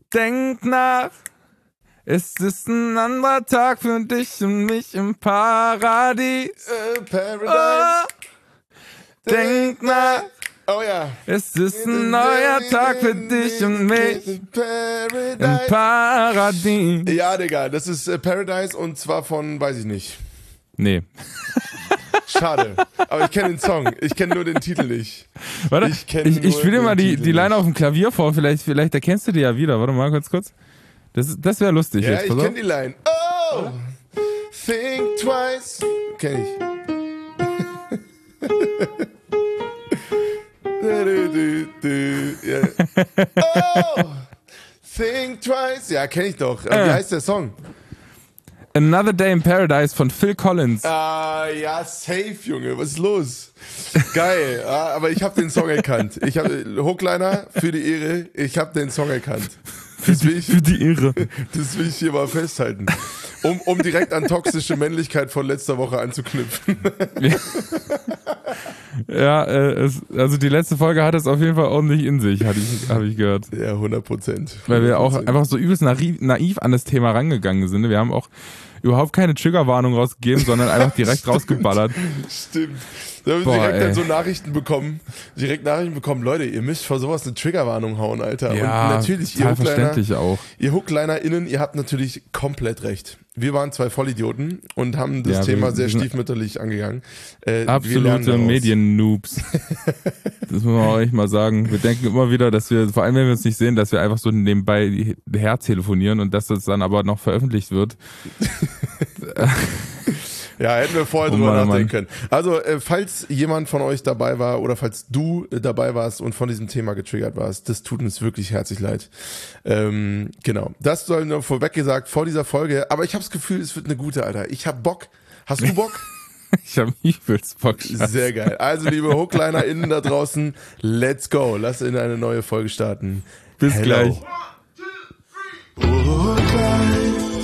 Denk nach, es ist ein anderer Tag für dich und mich im Paradies. Paradise. Denk nach, Oh ja. es ist ein neuer Tag für dich und mich im Paradies. Ja, Digga, das ist Paradise und zwar von, weiß ich nicht. Nee. Schade. Aber ich kenne den Song. Ich kenne nur den Titel nicht. Warte, ich spiele dir mal die Line auf dem Klavier vor. Vielleicht erkennst du die ja wieder. Warte mal ganz kurz. Das wäre lustig Ja, jetzt. ich kenne die Line. Oh, think twice. Kenn ich. Yeah. Oh, think twice. Ja, kenne ich doch. Wie heißt der Song? Another Day in Paradise von Phil Collins. Ja, safe, Junge. Was ist los? Geil. Aber ich habe den Song erkannt. Ich habe Hookliner für die Ehre. Ich habe den Song erkannt. Für die Ehre. Das will ich hier mal festhalten. Um direkt an toxische Männlichkeit von letzter Woche anzuknüpfen. Ja, also die letzte Folge hat es auf jeden Fall ordentlich in sich, habe ich gehört. Ja, 100%. Weil wir auch einfach so übelst naiv an das Thema rangegangen sind. Wir haben auch überhaupt keine Triggerwarnung rausgegeben, sondern einfach direkt rausgeballert. Stimmt. Da haben wir direkt dann so Nachrichten bekommen. Leute, ihr müsst vor sowas eine Triggerwarnung hauen, Alter. Ja, und natürlich, total verständlich auch. Ihr HooklinerInnen, ihr habt natürlich komplett recht. Wir waren zwei Vollidioten und haben das Thema sehr stiefmütterlich angegangen. Absolute Medien-Noobs. Das muss man auch echt mal sagen. Wir denken immer wieder, dass wir, vor allem wenn wir uns nicht sehen, dass wir einfach so nebenbei her telefonieren und dass das dann aber noch veröffentlicht wird. Ja, hätten wir vorher drüber nachdenken können. Also, falls jemand von euch dabei war oder falls du dabei warst und von diesem Thema getriggert warst, das tut uns wirklich herzlich leid. Genau. Das soll nur vorweg gesagt vor dieser Folge. Aber ich habe das Gefühl, es wird eine gute, Alter. Ich hab Bock. Hast du Bock? Ich habe übelst Bock. Schatz. Sehr geil. Also, liebe HooklinerInnen da draußen, let's go. Lass in eine neue Folge starten. Bis gleich. 1, 2, 3.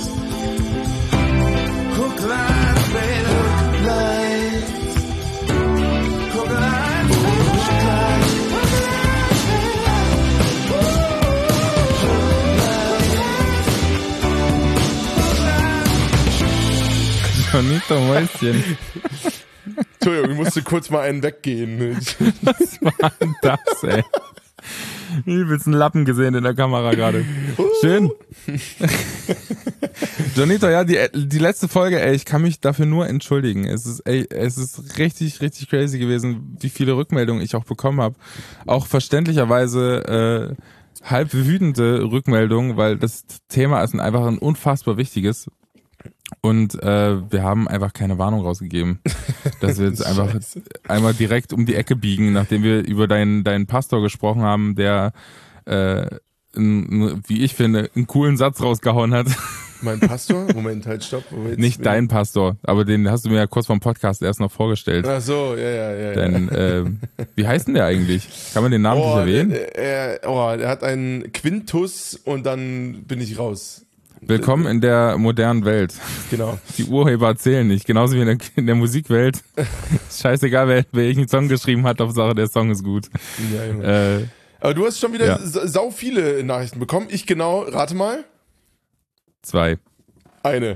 Jonito Mäuschen. Entschuldigung, ich musste kurz mal einen weggehen. Was war denn das, ey? Übelst einen Lappen gesehen in der Kamera gerade. Schön. Jonito, ja, die letzte Folge, ey, ich kann mich dafür nur entschuldigen. Es ist richtig, richtig crazy gewesen, wie viele Rückmeldungen ich auch bekommen habe. Auch verständlicherweise halb wütende Rückmeldungen, weil das Thema ist einfach ein unfassbar wichtiges. Und wir haben einfach keine Warnung rausgegeben, dass wir jetzt einfach einmal direkt um die Ecke biegen, nachdem wir über deinen Pastor gesprochen haben, der, wie ich finde, einen coolen Satz rausgehauen hat. Mein Pastor? Moment, halt, stopp. Nicht dein Pastor, aber den hast du mir ja kurz vom Podcast erst noch vorgestellt. Ach so, ja. Denn, wie heißt denn der eigentlich? Kann man den Namen nicht erwähnen? Der hat einen Quintus und dann bin ich raus. Willkommen in der modernen Welt. Genau. Die Urheber zählen nicht, genauso wie in der Musikwelt. Scheißegal, wer welchen Song geschrieben hat, Hauptsache der Song ist gut. Ja, aber du hast schon wieder sau viele Nachrichten bekommen. Ich genau, rate mal. 2. Eine.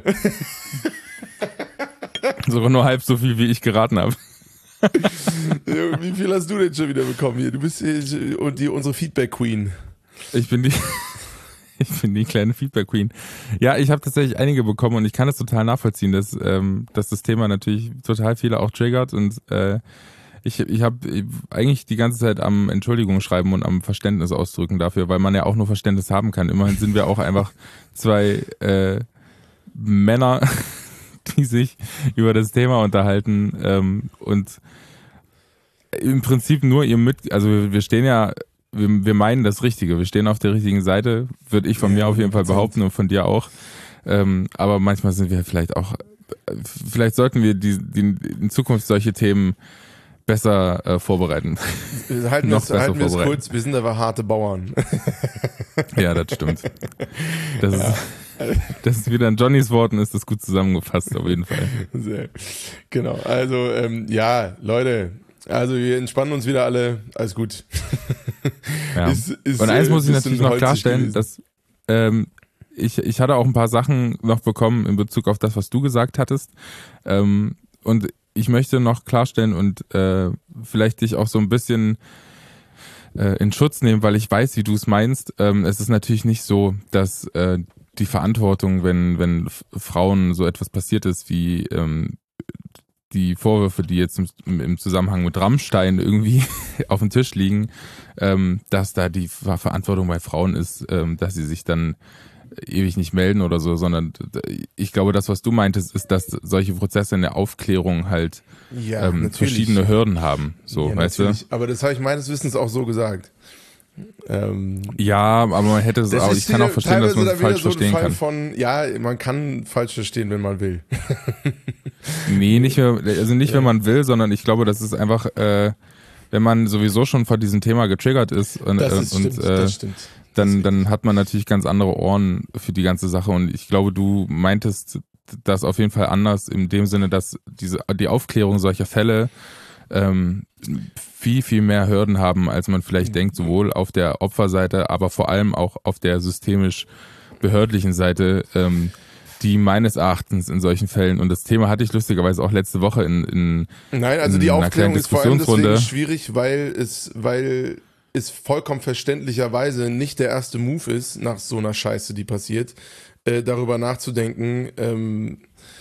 Sogar nur halb so viel, wie ich geraten habe. Wie viel hast du denn schon wieder bekommen hier? Du bist hier unsere Feedback-Queen. Ich bin die kleine Feedback-Queen. Ja, ich habe tatsächlich einige bekommen und ich kann es total nachvollziehen, dass das Thema natürlich total viele auch triggert und ich habe eigentlich die ganze Zeit am Entschuldigung schreiben und am Verständnis ausdrücken dafür, weil man ja auch nur Verständnis haben kann. Immerhin sind wir auch einfach zwei Männer, die sich über das Thema unterhalten und im Prinzip nur also wir stehen ja, wir meinen das Richtige, wir stehen auf der richtigen Seite, würde ich von mir auf jeden Fall behaupten und von dir auch. Aber manchmal sind wir vielleicht sollten wir in Zukunft solche Themen besser vorbereiten. Wir halten es kurz, wir sind aber harte Bauern. Ja, das stimmt. Das ist wieder in Johnnys Worten, ist das gut zusammengefasst, auf jeden Fall. Sehr. Genau, also Leute, also wir entspannen uns wieder alle, alles gut. Ja. Und eins muss ich natürlich noch klarstellen, dass ich hatte auch ein paar Sachen noch bekommen in Bezug auf das, was du gesagt hattest. Und ich möchte noch klarstellen und vielleicht dich auch so ein bisschen in Schutz nehmen, weil ich weiß, wie du es meinst. Es ist natürlich nicht so, dass die Verantwortung, wenn Frauen so etwas passiert ist, wie die Vorwürfe, die jetzt im Zusammenhang mit Rammstein irgendwie auf dem Tisch liegen, dass da die Verantwortung bei Frauen ist, dass sie sich dann ewig nicht melden oder so, sondern ich glaube, das, was du meintest, ist, dass solche Prozesse in der Aufklärung halt verschiedene Hürden haben. So, weißt du? Aber das habe ich meines Wissens auch so gesagt. Ja, aber man hätte es auch, ich kann auch verstehen, dass man es falsch verstehen kann. Ja, man kann falsch verstehen, wenn man will. Nee, nicht wenn man will, sondern ich glaube, das ist einfach, wenn man sowieso schon vor diesem Thema getriggert ist das stimmt. Dann hat man natürlich ganz andere Ohren für die ganze Sache und ich glaube, du meintest das auf jeden Fall anders in dem Sinne, dass die Aufklärung solcher Fälle viel, viel mehr Hürden haben, als man vielleicht denkt, sowohl auf der Opferseite, aber vor allem auch auf der systemisch-behördlichen Seite, die meines Erachtens in solchen Fällen, und das Thema hatte ich lustigerweise auch letzte Woche in die Aufklärung ist vor allem deswegen schwierig, weil es vollkommen verständlicherweise nicht der erste Move ist, nach so einer Scheiße, die passiert, darüber nachzudenken,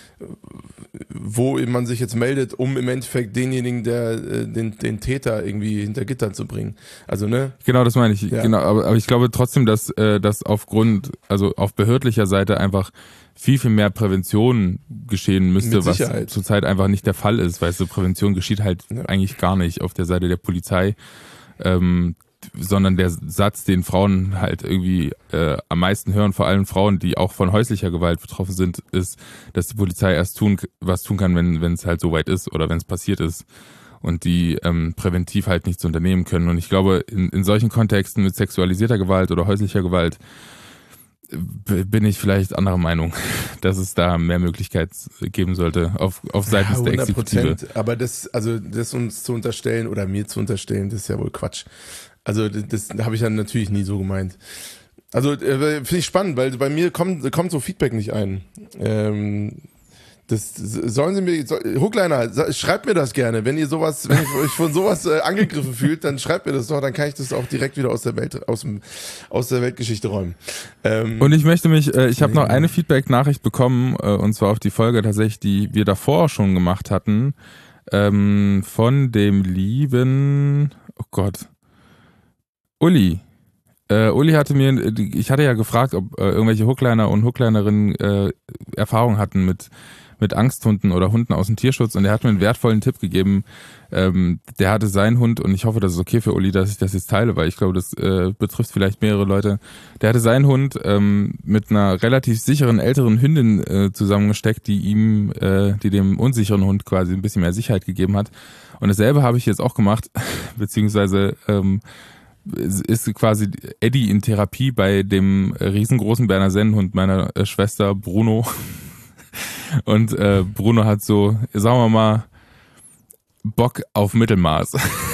wo man sich jetzt meldet, um im Endeffekt denjenigen, der den Täter irgendwie hinter Gittern zu bringen. Also, ne? Genau, das meine ich. Ja. Genau, aber ich glaube trotzdem, dass das auf behördlicher Seite einfach viel, viel mehr Prävention geschehen müsste, was zurzeit einfach nicht der Fall ist. Weißt du, Prävention geschieht halt eigentlich gar nicht auf der Seite der Polizei. Sondern der Satz, den Frauen halt irgendwie am meisten hören, vor allem Frauen, die auch von häuslicher Gewalt betroffen sind, ist, dass die Polizei erst was tun kann, wenn es halt soweit ist oder wenn es passiert ist und die präventiv halt nichts unternehmen können. Und ich glaube, in solchen Kontexten mit sexualisierter Gewalt oder häuslicher Gewalt bin ich vielleicht anderer Meinung, dass es da mehr Möglichkeit geben sollte auf seitens der Exekutive. Aber das uns zu unterstellen oder mir zu unterstellen, das ist ja wohl Quatsch. Also das habe ich dann natürlich nie so gemeint. Also finde ich spannend, weil bei mir kommt so Feedback nicht ein. Das sollen Sie mir, Hookliner, schreibt mir das gerne. Wenn ihr sowas, wenn ihr euch von sowas angegriffen fühlt, dann schreibt mir das doch, dann kann ich das auch direkt wieder aus der Weltgeschichte räumen. Und ich möchte ich habe noch eine Feedback-Nachricht bekommen, und zwar auf die Folge tatsächlich, die wir davor schon gemacht hatten, von dem lieben, oh Gott, Uli. Uli hatte ich hatte ja gefragt, ob irgendwelche Hookliner und Hooklinerinnen Erfahrung hatten mit Angsthunden oder Hunden aus dem Tierschutz, und er hat mir einen wertvollen Tipp gegeben. Der hatte seinen Hund, und ich hoffe, das ist okay für Uli, dass ich das jetzt teile, weil ich glaube, das betrifft vielleicht mehrere Leute. Der hatte seinen Hund mit einer relativ sicheren älteren Hündin zusammengesteckt, die dem unsicheren Hund quasi ein bisschen mehr Sicherheit gegeben hat. Und dasselbe habe ich jetzt auch gemacht, beziehungsweise ist quasi Eddie in Therapie bei dem riesengroßen Berner Sennenhund meiner Schwester Bruno. Und Bruno hat so, sagen wir mal, Bock auf Mittelmaß.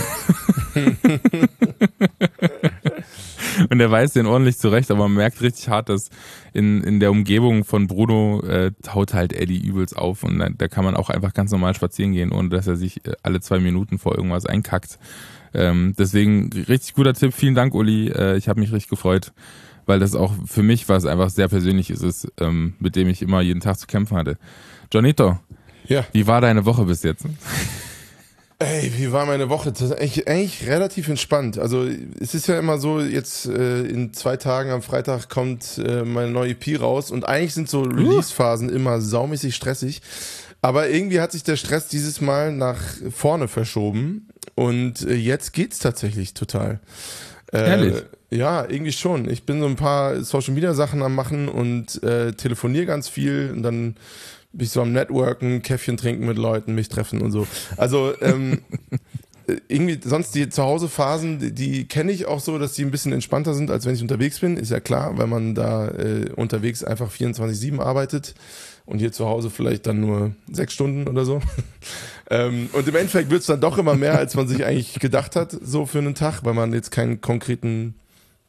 Und er weiß den ordentlich zurecht, aber man merkt richtig hart, dass in der Umgebung von Bruno haut halt Eddie übelst auf, und da kann man auch einfach ganz normal spazieren gehen, ohne dass er sich alle 2 Minuten vor irgendwas einkackt. Deswegen richtig guter Tipp, vielen Dank, Uli, ich habe mich richtig gefreut, weil das auch für mich was einfach sehr Persönliches ist, mit dem ich immer jeden Tag zu kämpfen hatte. Johnito, ja. Wie war deine Woche bis jetzt? Ey, wie war meine Woche? Das ist eigentlich relativ entspannt. Also es ist ja immer so, jetzt in 2 Tagen am Freitag kommt meine neue EP raus, und eigentlich sind so Release-Phasen immer saumäßig stressig. Aber irgendwie hat sich der Stress dieses Mal nach vorne verschoben, und jetzt geht's tatsächlich total. Ehrlich? Ja, irgendwie schon. Ich bin so ein paar Social-Media-Sachen am machen und telefoniere ganz viel, und dann bin ich so am Networken, Käffchen trinken mit Leuten, mich treffen und so. Also irgendwie sonst die Zuhause-Phasen, die kenne ich auch so, dass die ein bisschen entspannter sind, als wenn ich unterwegs bin. Ist ja klar, weil man da unterwegs einfach 24/7 arbeitet und hier zu Hause vielleicht dann nur 6 Stunden oder so. Und im Endeffekt wird es dann doch immer mehr, als man sich eigentlich gedacht hat, so für einen Tag, weil man jetzt keinen konkreten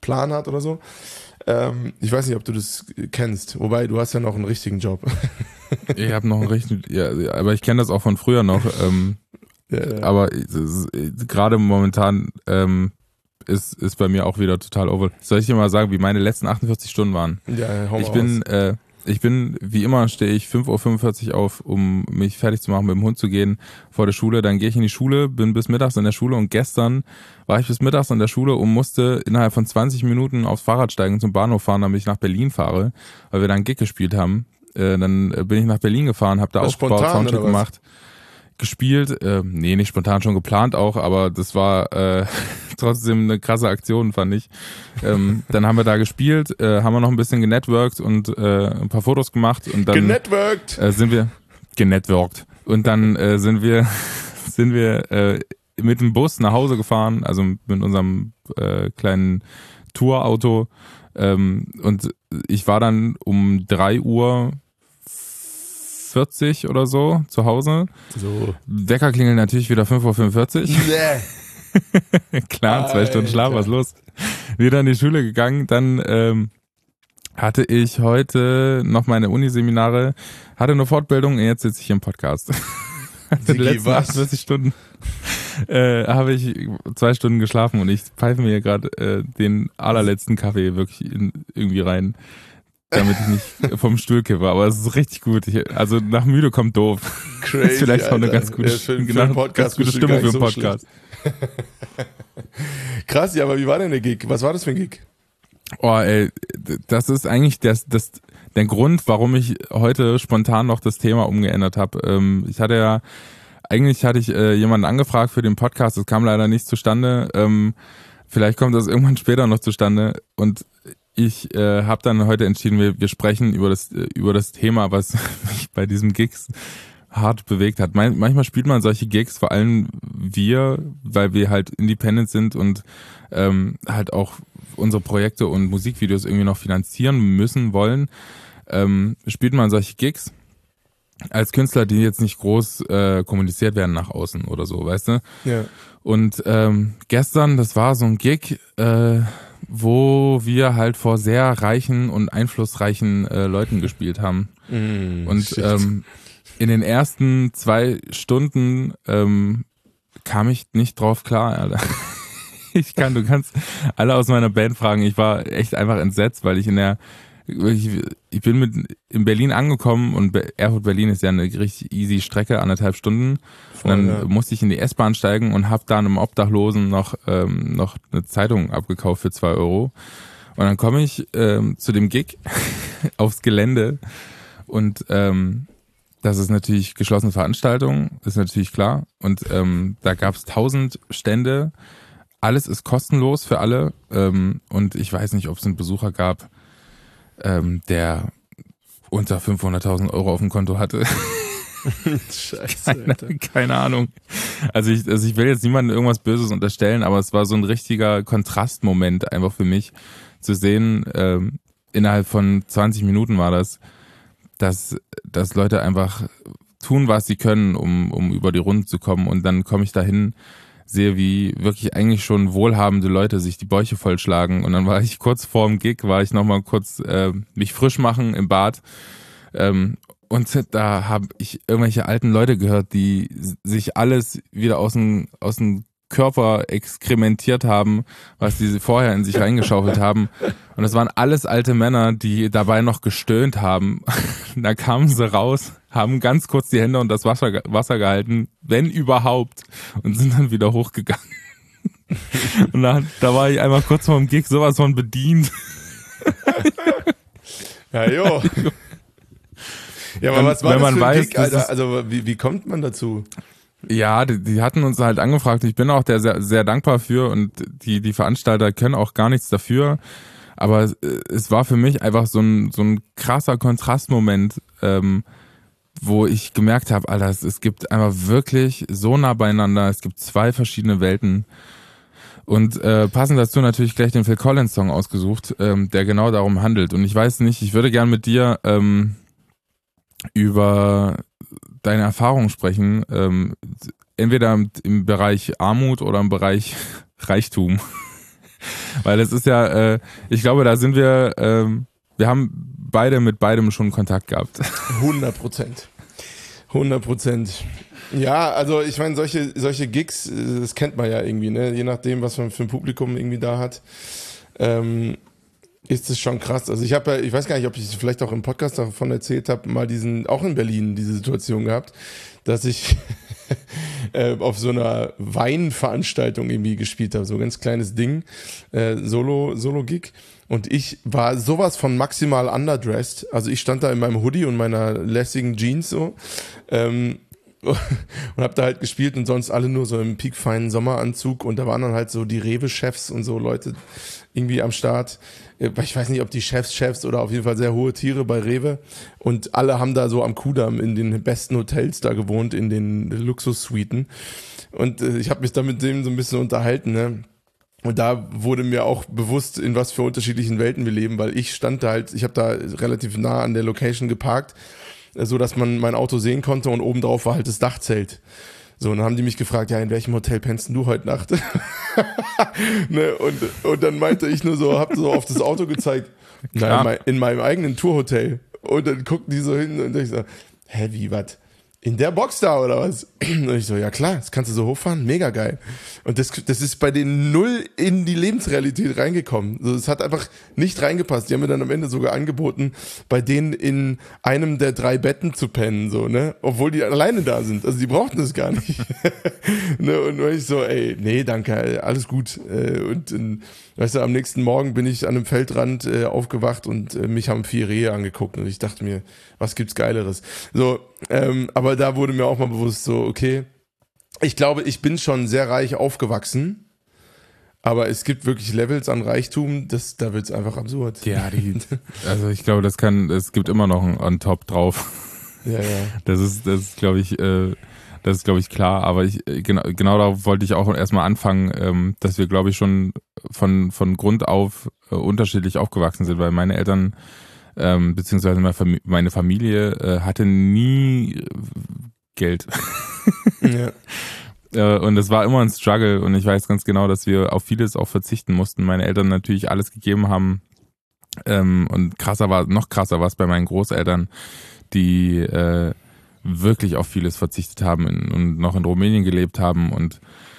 Plan hat oder so. Ich weiß nicht, ob du das kennst. Wobei, du hast ja noch einen richtigen Job. Ich habe noch einen richtigen, ja, aber ich kenne das auch von früher noch. Ja. Aber gerade momentan ist bei mir auch wieder total over. Soll ich dir mal sagen, wie meine letzten 48 Stunden waren? Ja, hau mal Ich bin, wie immer, stehe ich 5:45 Uhr auf, um mich fertig zu machen, mit dem Hund zu gehen vor der Schule. Dann gehe ich in die Schule, bin bis mittags in der Schule und gestern war ich bis mittags in der Schule und musste innerhalb von 20 Minuten aufs Fahrrad steigen, zum Bahnhof fahren, damit ich nach Berlin fahre, weil wir da einen Gig gespielt haben. Dann bin ich nach Berlin gefahren, habe da aufgebaut, Soundcheck gemacht, gespielt. Nee, nicht spontan, schon geplant auch, aber das war trotzdem eine krasse Aktion, fand ich. Dann haben wir da gespielt, haben wir noch ein bisschen genetworked und ein paar Fotos gemacht und dann sind wir genetworked und dann sind wir mit dem Bus nach Hause gefahren, also mit unserem kleinen Tourauto, und ich war dann um 3:40 oder so zu Hause. So. Wecker klingelt natürlich wieder 5:45 Uhr. Nee. Klar, 2 Stunden Schlaf, was los? Wieder in die Schule gegangen, dann hatte ich heute noch meine Uniseminare, hatte eine Fortbildung und jetzt sitze ich im Podcast. Die letzten 48 Stunden habe ich 2 Stunden geschlafen und ich pfeife mir gerade den allerletzten Kaffee wirklich irgendwie rein, damit ich nicht vom Stuhl kippe. Aber es ist richtig gut. Also nach müde kommt doof. Crazy, ist vielleicht auch eine ganz gute, ganz gute Stimmung für einen Podcast. Krass, ja, aber wie war denn der Gig? Was war das für ein Gig? Oh, ey, das ist eigentlich der Grund, warum ich heute spontan noch das Thema umgeändert habe. Eigentlich hatte ich jemanden angefragt für den Podcast, das kam leider nicht zustande. Vielleicht kommt das irgendwann später noch zustande. Und ich habe dann heute entschieden, wir sprechen über das Thema, was mich bei diesem Gigs hart bewegt hat. Manchmal spielt man solche Gigs, vor allem weil wir halt independent sind und halt auch unsere Projekte und Musikvideos irgendwie noch finanzieren wollen, spielt man solche Gigs als Künstler, die jetzt nicht groß kommuniziert werden nach außen oder so, weißt du? Ja. Und gestern, das war so ein Gig, wo wir halt vor sehr reichen und einflussreichen Leuten gespielt haben. Und in den ersten 2 Stunden kam ich nicht drauf klar, Alter. Du kannst alle aus meiner Band fragen. Ich war echt einfach entsetzt, weil ich bin in Berlin angekommen und Erfurt Berlin ist ja eine richtig easy Strecke, 1,5 Stunden. Und dann musste ich in die S-Bahn steigen und habe da einem Obdachlosen noch eine Zeitung abgekauft für 2 Euro. Und dann komme ich zu dem Gig aufs Gelände und das ist natürlich geschlossene Veranstaltung, ist natürlich klar. Und da gab es 1000 Stände. Alles ist kostenlos für alle. Und ich weiß nicht, ob es einen Besucher gab, der unter 500.000 Euro auf dem Konto hatte. Scheiße, keine Ahnung. Also ich will jetzt niemandem irgendwas Böses unterstellen, aber es war so ein richtiger Kontrastmoment einfach für mich zu sehen. Innerhalb von 20 Minuten war das, dass Leute einfach tun, was sie können, um über die Runden zu kommen. Und dann komme ich dahin, sehe, wie wirklich eigentlich schon wohlhabende Leute sich die Bäuche vollschlagen. Und dann war ich kurz vor dem Gig, nochmal kurz mich frisch machen im Bad. Und da habe ich irgendwelche alten Leute gehört, die sich alles wieder aus dem Körper exkrementiert haben, was die vorher in sich reingeschaufelt haben. Und das waren alles alte Männer, die dabei noch gestöhnt haben. Da kamen sie raus, haben ganz kurz die Hände unter das Wasser gehalten, wenn überhaupt, und sind dann wieder hochgegangen. Und da war ich einmal kurz vor dem Gig sowas von bedient. Ja, jo. Ja, aber was war das für ein Gig, Alter? Also wie kommt man dazu? Ja, die hatten uns halt angefragt. Ich bin auch sehr, sehr dankbar für und die Veranstalter können auch gar nichts dafür. Aber es war für mich einfach so ein krasser Kontrastmoment, wo ich gemerkt habe, Alter, es gibt einfach wirklich so nah beieinander. Es gibt 2 verschiedene Welten. Und passend dazu natürlich gleich den Phil Collins Song ausgesucht, der genau darum handelt. Und ich weiß nicht, ich würde gern mit dir über deine Erfahrungen sprechen, entweder im Bereich Armut oder im Bereich Reichtum. Weil es ist ja, ich glaube, da sind wir haben beide mit beidem schon Kontakt gehabt. 100%. 100%. Ja, also ich meine, solche Gigs, das kennt man ja irgendwie, ne? Je nachdem, was man für ein Publikum irgendwie da hat, ist es schon krass. Also ich weiß gar nicht, ob ich vielleicht auch im Podcast davon erzählt habe, mal auch in Berlin diese Situation gehabt, dass ich auf so einer Weinveranstaltung irgendwie gespielt habe, so ein ganz kleines Ding, Solo-Gig. Und ich war sowas von maximal underdressed. Also ich stand da in meinem Hoodie und meiner lässigen Jeans so und hab da halt gespielt und sonst alle nur so im piekfeinen Sommeranzug. Und da waren dann halt so die Rewe-Chefs und so Leute irgendwie am Start. Ich weiß nicht, ob die Chefs oder auf jeden Fall sehr hohe Tiere bei Rewe. Und alle haben da so am Kudamm in den besten Hotels da gewohnt, in den Luxussuiten. Und ich habe mich da mit dem so ein bisschen unterhalten, ne? Und da wurde mir auch bewusst, in was für unterschiedlichen Welten wir leben, weil ich habe da relativ nah an der Location geparkt, so dass man mein Auto sehen konnte und obendrauf war halt das Dachzelt. So, und dann haben die mich gefragt, ja, in welchem Hotel pennst du heute Nacht? Ne, und dann meinte ich nur so, hab so auf das Auto gezeigt, nein, in meinem eigenen Tourhotel. Und dann guckten die so hin und ich so, hä, wie, was? In der Box da oder was? Und ich so, ja klar, das kannst du so hochfahren, mega geil. Und das ist bei denen null in die Lebensrealität reingekommen. Also es hat einfach nicht reingepasst. Die haben mir dann am Ende sogar angeboten, bei denen in einem der 3 Betten zu pennen, so, ne? Obwohl die alleine da sind. Also die brauchten das gar nicht. Ne? Und ich so, ey, nee, danke, alles gut. Und weißt du, am nächsten Morgen bin ich an einem Feldrand aufgewacht und mich haben 4 Rehe angeguckt und ich dachte mir, was gibt's Geileres? So, aber da wurde mir auch mal bewusst so, okay, ich glaube, ich bin schon sehr reich aufgewachsen, aber es gibt wirklich Levels an Reichtum, da wird's einfach absurd. Ja, also ich glaube, es gibt immer noch ein on top drauf. Ja. Das ist glaube ich, klar, aber genau darauf wollte ich auch erstmal anfangen, dass wir, glaube ich, schon von Grund auf unterschiedlich aufgewachsen sind, weil meine Eltern beziehungsweise meine Familie hatte nie Geld. Ja. Und es war immer ein Struggle und ich weiß ganz genau, dass wir auf vieles auch verzichten mussten. Meine Eltern natürlich alles gegeben haben und noch krasser war es bei meinen Großeltern, die wirklich auf vieles verzichtet haben und noch in Rumänien gelebt haben und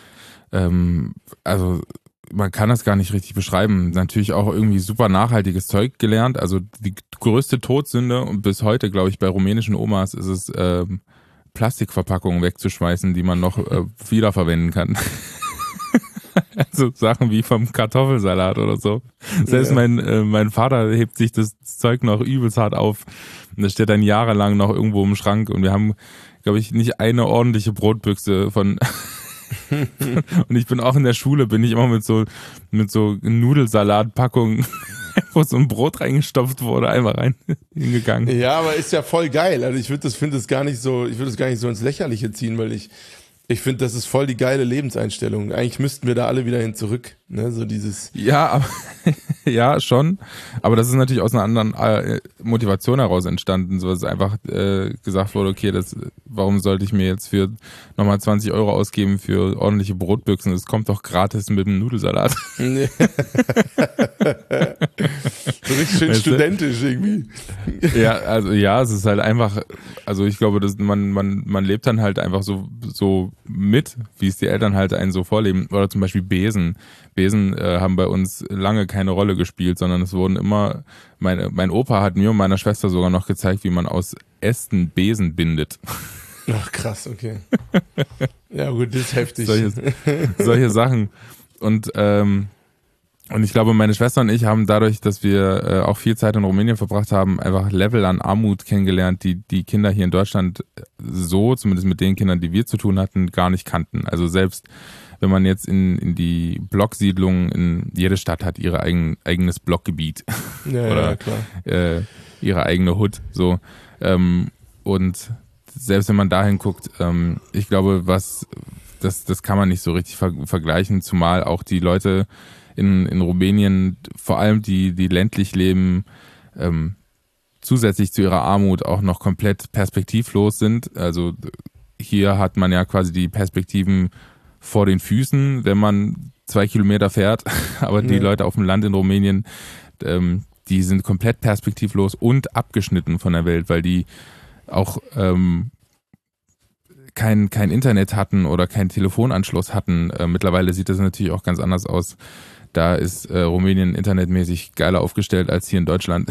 also man kann das gar nicht richtig beschreiben. Natürlich auch irgendwie super nachhaltiges Zeug gelernt. Also die größte Todsünde und bis heute, glaube ich, bei rumänischen Omas ist es, Plastikverpackungen wegzuschmeißen, die man noch wiederverwenden kann. Also Sachen wie vom Kartoffelsalat oder so. Selbst mein Vater hebt sich das Zeug noch übelst hart auf. Und das steht dann jahrelang noch irgendwo im Schrank. Und wir haben, glaube ich, nicht eine ordentliche Brotbüchse von... Und ich bin auch in der Schule, bin ich immer mit so Nudelsalatpackungen, wo so ein Brot reingestopft wurde, einmal hingegangen. Ja, aber ist ja voll geil. Also ich würde das gar nicht so ins Lächerliche ziehen, weil ich finde, das ist voll die geile Lebenseinstellung. Eigentlich müssten wir da alle wieder hin zurück, ne? So dieses. Ja, aber ja, schon. Aber das ist natürlich aus einer anderen Motivation heraus entstanden, so dass einfach gesagt wurde, okay, warum sollte ich mir jetzt für nochmal 20 € ausgeben für ordentliche Brotbüchsen? Das kommt doch gratis mit dem Nudelsalat. Nee. So richtig schön studentisch irgendwie. Ja, also ja, es ist halt einfach, also ich glaube, dass man lebt dann halt einfach so mit, wie es die Eltern halt einen so vorleben. Oder zum Beispiel Besen. Besen haben bei uns lange keine Rolle gespielt, sondern es wurden immer, mein Opa hat mir und meiner Schwester sogar noch gezeigt, wie man aus Ästen Besen bindet. Ach krass, okay. Ja gut, das ist heftig. Solche Sachen. Und ich glaube, meine Schwester und ich haben dadurch, dass wir auch viel Zeit in Rumänien verbracht haben, einfach Level an Armut kennengelernt, die Kinder hier in Deutschland so, zumindest mit den Kindern, die wir zu tun hatten, gar nicht kannten. Also selbst wenn man jetzt in die Blocksiedlungen, jede Stadt hat ihre eigenes Blockgebiet. Ja, oder ja, klar. Ihre eigene Hood. So. Und selbst wenn man dahin guckt, ich glaube, das kann man nicht so richtig vergleichen, zumal auch die Leute in Rumänien, vor allem die ländlich leben, zusätzlich zu ihrer Armut auch noch komplett perspektivlos sind. Also hier hat man ja quasi die Perspektiven vor den Füßen, wenn man 2 Kilometer fährt, aber die Leute auf dem Land in Rumänien, die sind komplett perspektivlos und abgeschnitten von der Welt, weil die auch kein Internet hatten oder keinen Telefonanschluss hatten. Mittlerweile sieht das natürlich auch ganz anders aus. Da ist Rumänien internetmäßig geiler aufgestellt als hier in Deutschland.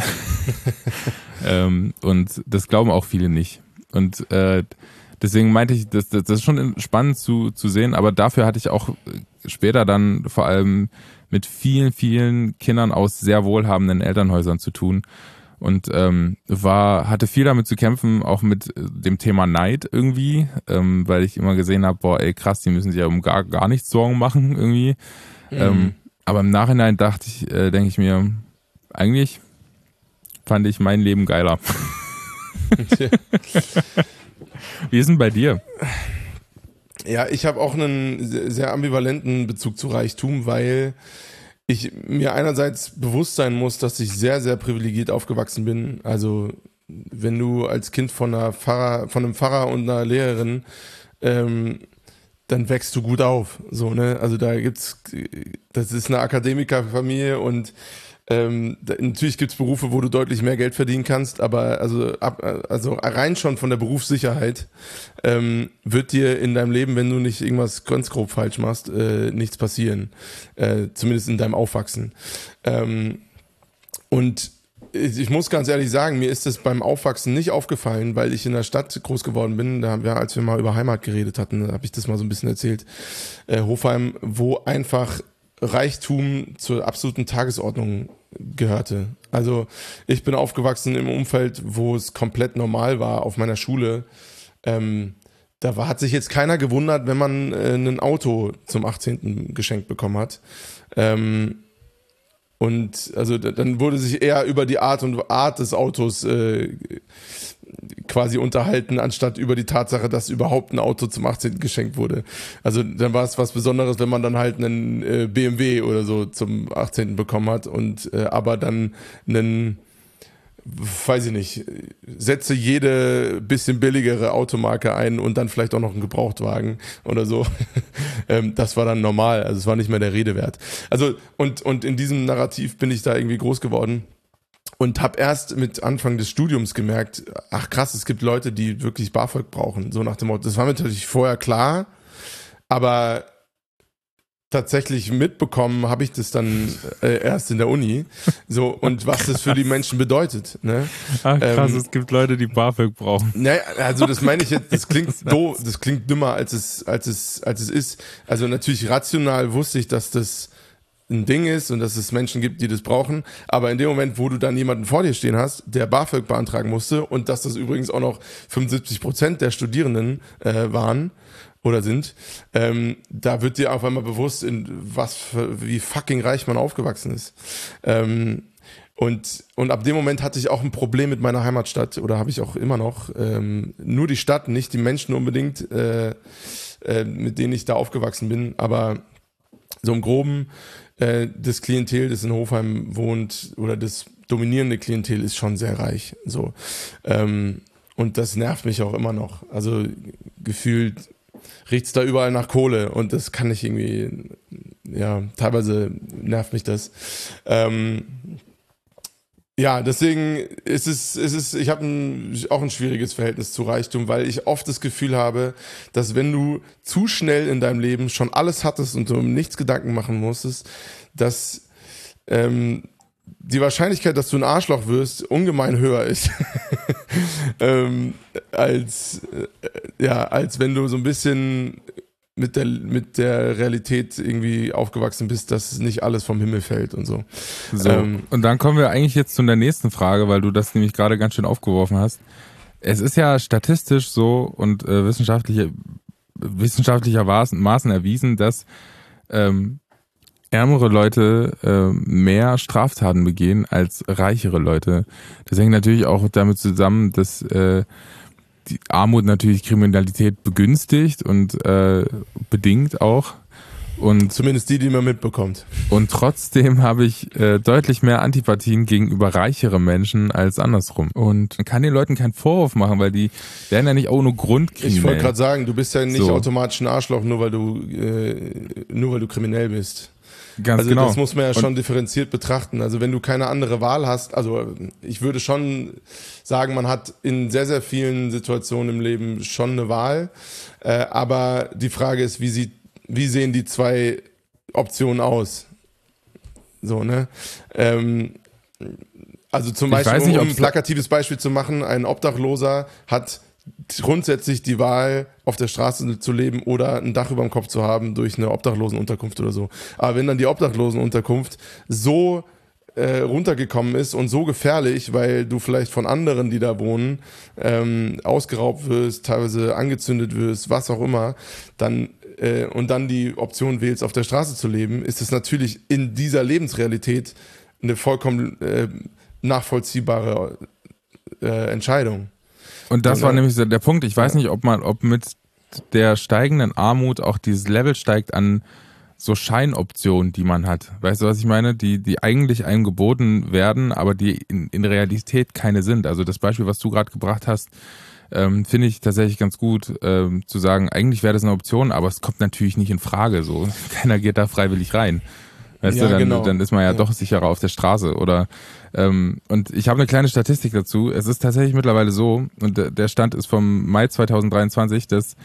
Und das glauben auch viele nicht. Und deswegen meinte ich, das ist schon spannend zu sehen, aber dafür hatte ich auch später dann vor allem mit vielen, vielen Kindern aus sehr wohlhabenden Elternhäusern zu tun. Und hatte viel damit zu kämpfen, auch mit dem Thema Neid irgendwie, weil ich immer gesehen habe, boah, ey krass, die müssen sich ja um gar nichts Sorgen machen irgendwie. Aber im Nachhinein denke ich mir, eigentlich fand ich mein Leben geiler. Wie ist denn bei dir? Ja, ich habe auch einen sehr ambivalenten Bezug zu Reichtum, weil ich mir einerseits bewusst sein muss, dass ich sehr, sehr privilegiert aufgewachsen bin. Also wenn du als Kind von einem Pfarrer und einer Lehrerin, dann wächst du gut auf. So, ne? Also das ist eine Akademikerfamilie und natürlich gibt es Berufe, wo du deutlich mehr Geld verdienen kannst, aber also rein schon von der Berufssicherheit wird dir in deinem Leben, wenn du nicht irgendwas ganz grob falsch machst, nichts passieren. Zumindest in deinem Aufwachsen. Und ich muss ganz ehrlich sagen, mir ist das beim Aufwachsen nicht aufgefallen, weil ich in der Stadt groß geworden bin. Da haben wir, als wir mal über Heimat geredet hatten, habe ich das mal so ein bisschen erzählt. Hofheim, wo einfach Reichtum zur absoluten Tagesordnung gehörte. Also ich bin aufgewachsen im Umfeld, wo es komplett normal war auf meiner Schule. Da hat sich jetzt keiner gewundert, wenn man ein Auto zum 18. geschenkt bekommen hat. Und also dann wurde sich eher über die Art des Autos quasi unterhalten, anstatt über die Tatsache, dass überhaupt ein Auto zum 18. geschenkt wurde. Also dann war es was Besonderes, wenn man dann halt einen BMW oder so zum 18. bekommen hat und aber dann einen, weiß ich nicht, setze jede bisschen billigere Automarke ein und dann vielleicht auch noch einen Gebrauchtwagen oder so. Das war dann normal, also es war nicht mehr der Rede wert. Also und in diesem Narrativ bin ich da irgendwie groß geworden. Und habe erst mit Anfang des Studiums gemerkt, ach krass, es gibt Leute, die wirklich BAföG brauchen. So nach dem Motto, das war mir natürlich vorher klar, aber tatsächlich mitbekommen habe ich das dann erst in der Uni. So, und was das für die Menschen bedeutet. Ne? Ach krass, es gibt Leute, die BAföG brauchen. Naja, also das meine ich jetzt, das klingt doof, das klingt dümmer, als es ist. Also natürlich rational wusste ich, dass das ein Ding ist und dass es Menschen gibt, die das brauchen, aber in dem Moment, wo du dann jemanden vor dir stehen hast, der BAföG beantragen musste und dass das übrigens auch noch 75% der Studierenden waren oder sind, da wird dir auf einmal bewusst, wie fucking reich man aufgewachsen ist. Und ab dem Moment hatte ich auch ein Problem mit meiner Heimatstadt oder habe ich auch immer noch. Nur die Stadt, nicht die Menschen unbedingt, mit denen ich da aufgewachsen bin, aber so im Groben, das Klientel, das in Hofheim wohnt oder das dominierende Klientel ist schon sehr reich. So. Und das nervt mich auch immer noch. Also gefühlt riecht es da überall nach Kohle und das kann ich irgendwie, ja, teilweise nervt mich das. Ja, deswegen ich habe auch ein schwieriges Verhältnis zu Reichtum, weil ich oft das Gefühl habe, dass wenn du zu schnell in deinem Leben schon alles hattest und du um nichts Gedanken machen musstest, dass die Wahrscheinlichkeit, dass du ein Arschloch wirst, ungemein höher ist, als wenn du so ein bisschen mit der Realität irgendwie aufgewachsen bist, dass nicht alles vom Himmel fällt und so. Und dann kommen wir eigentlich jetzt zu der nächsten Frage, weil du das nämlich gerade ganz schön aufgeworfen hast. Es ist ja statistisch so und wissenschaftlichermaßen erwiesen, dass ärmere Leute mehr Straftaten begehen als reichere Leute. Das hängt natürlich auch damit zusammen, dass die Armut natürlich Kriminalität begünstigt und bedingt auch. Und zumindest die man mitbekommt. Und trotzdem habe ich deutlich mehr Antipathien gegenüber reicheren Menschen als andersrum. Und man kann den Leuten keinen Vorwurf machen, weil die werden ja nicht ohne Grund kriminell. Ich wollte gerade sagen, du bist ja nicht automatisch ein Arschloch, nur weil du kriminell bist. Ganz also genau. Das muss man ja schon differenziert betrachten. Also wenn du keine andere Wahl hast, also ich würde schon sagen, man hat in sehr, sehr vielen Situationen im Leben schon eine Wahl. Aber die Frage ist, wie sehen die zwei Optionen aus? So, ne? Also zum Beispiel, um ein plakatives Beispiel zu machen, ein Obdachloser hat grundsätzlich die Wahl, auf der Straße zu leben oder ein Dach über dem Kopf zu haben durch eine Obdachlosenunterkunft oder so. Aber wenn dann die Obdachlosenunterkunft so runtergekommen ist und so gefährlich, weil du vielleicht von anderen, die da wohnen, ausgeraubt wirst, teilweise angezündet wirst, was auch immer, dann und dann die Option wählst, auf der Straße zu leben, ist es natürlich in dieser Lebensrealität eine vollkommen nachvollziehbare Entscheidung. Und das war nämlich der Punkt. Ich weiß nicht, ob mit der steigenden Armut auch dieses Level steigt an so Scheinoptionen, die man hat. Weißt du, was ich meine? Die eigentlich einem geboten werden, aber die in Realität keine sind. Also das Beispiel, was du gerade gebracht hast, finde ich tatsächlich ganz gut, zu sagen, eigentlich wäre das eine Option, aber es kommt natürlich nicht in Frage. So, keiner geht da freiwillig rein. Weißt du, dann ist man ja doch sicherer auf der Straße. Oder und ich habe eine kleine Statistik dazu. Es ist tatsächlich mittlerweile so, und der Stand ist vom Mai 2023, dass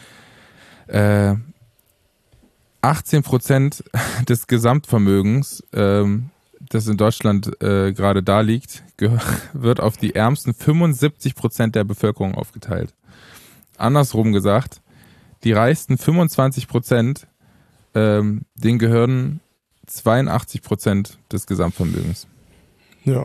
18% des Gesamtvermögens, das in Deutschland gerade da liegt, wird auf die ärmsten 75% der Bevölkerung aufgeteilt. Andersrum gesagt, die reichsten 25%, denen gehören 82% des Gesamtvermögens. Ja.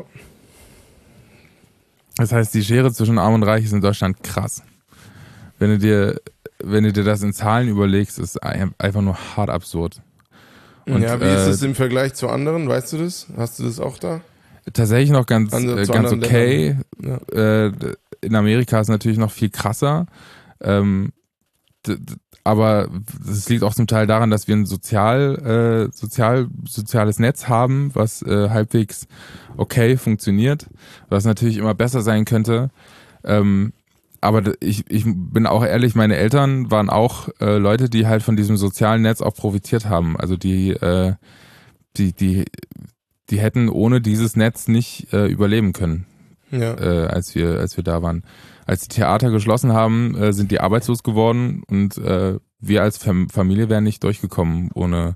Das heißt, die Schere zwischen Arm und Reich ist in Deutschland krass. Wenn du dir das in Zahlen überlegst, ist einfach nur hart absurd. Und, ja, wie ist es im Vergleich zu anderen? Weißt du das? Hast du das auch da? Tatsächlich noch ganz okay. Ja. In Amerika ist es natürlich noch viel krasser. Aber das liegt auch zum Teil daran, dass wir ein soziales Netz haben, was halbwegs okay funktioniert, was natürlich immer besser sein könnte. Aber ich bin auch ehrlich, meine Eltern waren auch Leute, die halt von diesem sozialen Netz auch profitiert haben. Also die hätten ohne dieses Netz nicht überleben können, als wir da waren. Als die Theater geschlossen haben, sind die arbeitslos geworden und wir als Familie wären nicht durchgekommen ohne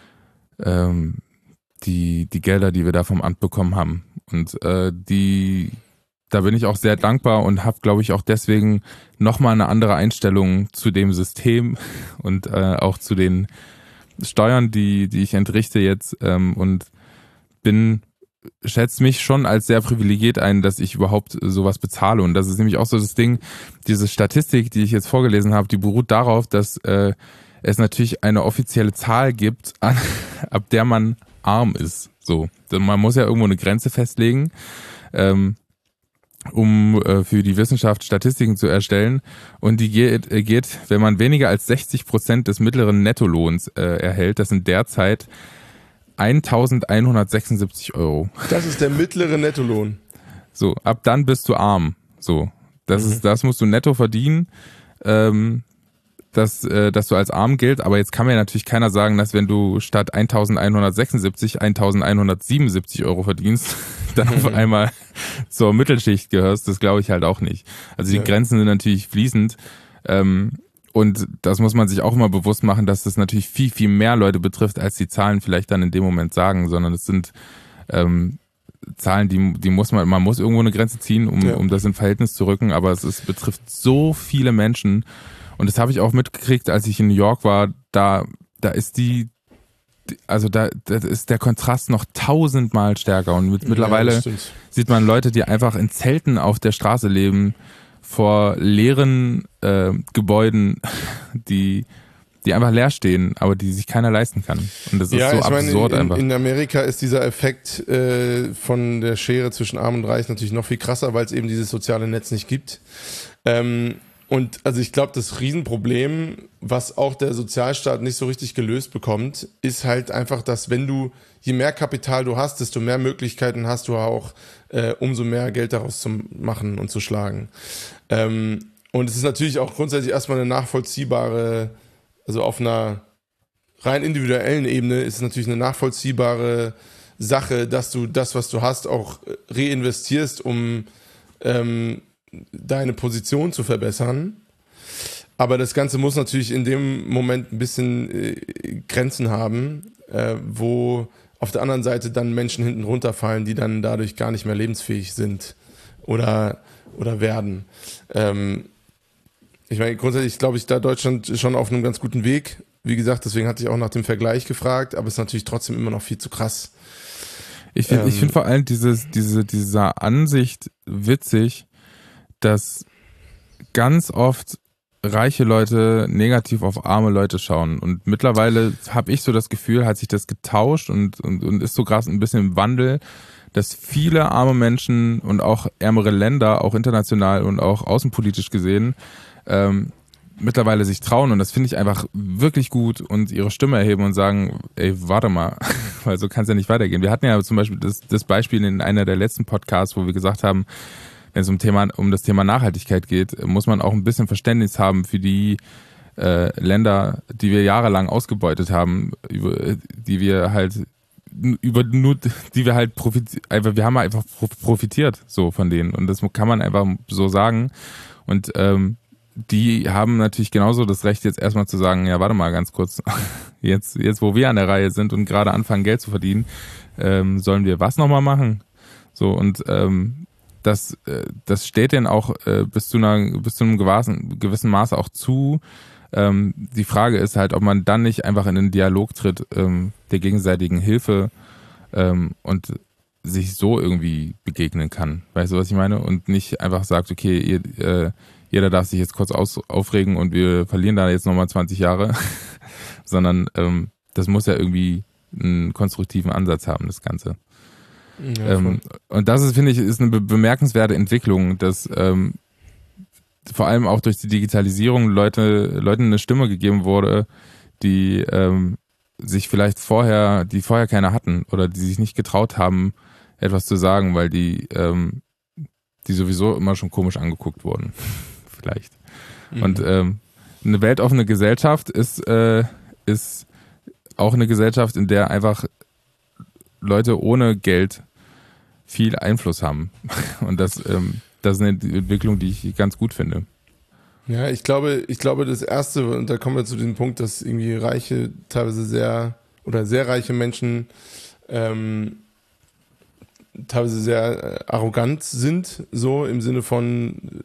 die Gelder, die wir da vom Amt bekommen haben. Und da bin ich auch sehr dankbar und habe, glaube ich, auch deswegen nochmal eine andere Einstellung zu dem System und auch zu den Steuern, die ich entrichte jetzt und schätze mich schon als sehr privilegiert ein, dass ich überhaupt sowas bezahle. Und das ist nämlich auch so das Ding, diese Statistik, die ich jetzt vorgelesen habe, die beruht darauf, dass es natürlich eine offizielle Zahl gibt, ab der man arm ist. So, man muss ja irgendwo eine Grenze festlegen, um für die Wissenschaft Statistiken zu erstellen. Und die geht, wenn man weniger als 60% des mittleren Nettolohns erhält, das sind derzeit 1.176 €. Das ist der mittlere Nettolohn. So, ab dann bist du arm. So, das musst du netto verdienen, dass du als arm gilt. Aber jetzt kann mir natürlich keiner sagen, dass wenn du statt 1.176 1.177 € verdienst, dann auf einmal zur Mittelschicht gehörst. Das glaube ich halt auch nicht. Also die Grenzen sind natürlich fließend. Und das muss man sich auch immer bewusst machen, dass das natürlich viel, viel mehr Leute betrifft, als die Zahlen vielleicht dann in dem Moment sagen, sondern es sind Zahlen, die muss man muss irgendwo eine Grenze ziehen, um das in Verhältnis zu rücken, aber es betrifft so viele Menschen. Und das habe ich auch mitgekriegt, als ich in New York war, da ist da ist der Kontrast noch 1000-mal stärker. Und mittlerweile sieht man Leute, die einfach in Zelten auf der Straße leben, vor leeren Gebäuden, die einfach leer stehen, aber die sich keiner leisten kann. Und das ist so absurd einfach. In Amerika ist dieser Effekt von der Schere zwischen Arm und Reich natürlich noch viel krasser, weil es eben dieses soziale Netz nicht gibt. Und also ich glaube, das Riesenproblem, was auch der Sozialstaat nicht so richtig gelöst bekommt, ist halt einfach, dass je mehr Kapital du hast, desto mehr Möglichkeiten hast du auch, umso mehr Geld daraus zu machen und zu schlagen. Und es ist natürlich auch grundsätzlich erstmal eine nachvollziehbare, also auf einer rein individuellen Ebene ist es natürlich eine nachvollziehbare Sache, dass du das, was du hast, auch reinvestierst, um deine Position zu verbessern. Aber das Ganze muss natürlich in dem Moment ein bisschen Grenzen haben, wo auf der anderen Seite dann Menschen hinten runterfallen, die dann dadurch gar nicht mehr lebensfähig sind oder werden. Ich meine, grundsätzlich glaube ich, da Deutschland schon auf einem ganz guten Weg. Wie gesagt, deswegen hatte ich auch nach dem Vergleich gefragt, aber es ist natürlich trotzdem immer noch viel zu krass. Ich finde vor allem dieser Ansicht witzig, dass ganz oft reiche Leute negativ auf arme Leute schauen. Und mittlerweile habe ich so das Gefühl, hat sich das getauscht und ist so gerade ein bisschen im Wandel, dass viele arme Menschen und auch ärmere Länder, auch international und auch außenpolitisch gesehen, mittlerweile sich trauen. Und das finde ich einfach wirklich gut und ihre Stimme erheben und sagen, ey, warte mal, weil so kann es ja nicht weitergehen. Wir hatten ja zum Beispiel das Beispiel in einer der letzten Podcasts, wo wir gesagt haben, wenn es um das Thema Nachhaltigkeit geht, muss man auch ein bisschen Verständnis haben für die Länder, die wir jahrelang ausgebeutet haben, wir haben einfach profitiert so von denen und das kann man einfach so sagen und die haben natürlich genauso das Recht jetzt erstmal zu sagen, ja warte mal ganz kurz, jetzt wo wir an der Reihe sind und gerade anfangen Geld zu verdienen, sollen wir was nochmal machen? So und das steht denen auch bis zu einem gewissen Maße auch zu. Die Frage ist halt, ob man dann nicht einfach in den Dialog tritt der gegenseitigen Hilfe und sich so irgendwie begegnen kann. Weißt du, was ich meine? Und nicht einfach sagt, okay, jeder darf sich jetzt kurz aufregen und wir verlieren da jetzt nochmal 20 Jahre, sondern das muss ja irgendwie einen konstruktiven Ansatz haben, das Ganze. Ja, und das ist, finde ich, ist eine bemerkenswerte Entwicklung, dass vor allem auch durch die Digitalisierung Leuten eine Stimme gegeben wurde, die sich vielleicht vorher keine hatten oder die sich nicht getraut haben, etwas zu sagen, weil die sowieso immer schon komisch angeguckt wurden. Vielleicht. Mhm. Und eine weltoffene Gesellschaft ist auch eine Gesellschaft, in der einfach Leute ohne Geld viel Einfluss haben. Und das ist eine Entwicklung, die ich ganz gut finde. Ja, ich glaube, das Erste, und da kommen wir zu dem Punkt, dass irgendwie reiche, teilweise sehr reiche Menschen teilweise sehr arrogant sind, so im Sinne von,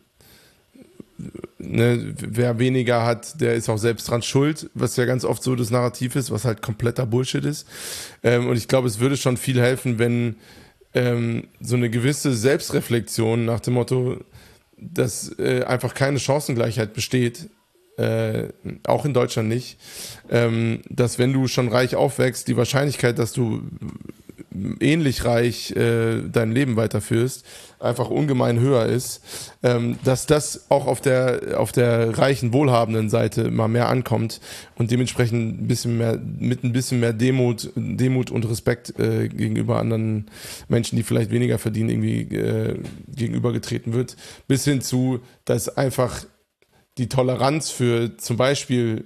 ne, wer weniger hat, der ist auch selbst dran schuld, was ja ganz oft so das Narrativ ist, was halt kompletter Bullshit ist. Und ich glaube, es würde schon viel helfen, wenn so eine gewisse Selbstreflexion nach dem Motto, dass einfach keine Chancengleichheit besteht, auch in Deutschland nicht, dass wenn du schon reich aufwächst, die Wahrscheinlichkeit, dass du ähnlich reich dein Leben weiterführst, einfach ungemein höher ist, dass das auch auf der reichen, wohlhabenden Seite mal mehr ankommt und dementsprechend mit ein bisschen mehr Demut und Respekt gegenüber anderen Menschen, die vielleicht weniger verdienen, irgendwie gegenübergetreten wird, bis hin zu, dass einfach die Toleranz für zum Beispiel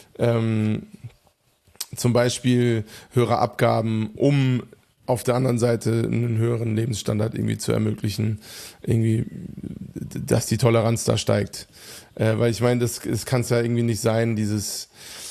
höhere Abgaben, um auf der anderen Seite einen höheren Lebensstandard irgendwie zu ermöglichen, irgendwie, dass die Toleranz da steigt. Weil ich meine, das kann es ja irgendwie nicht sein, dieses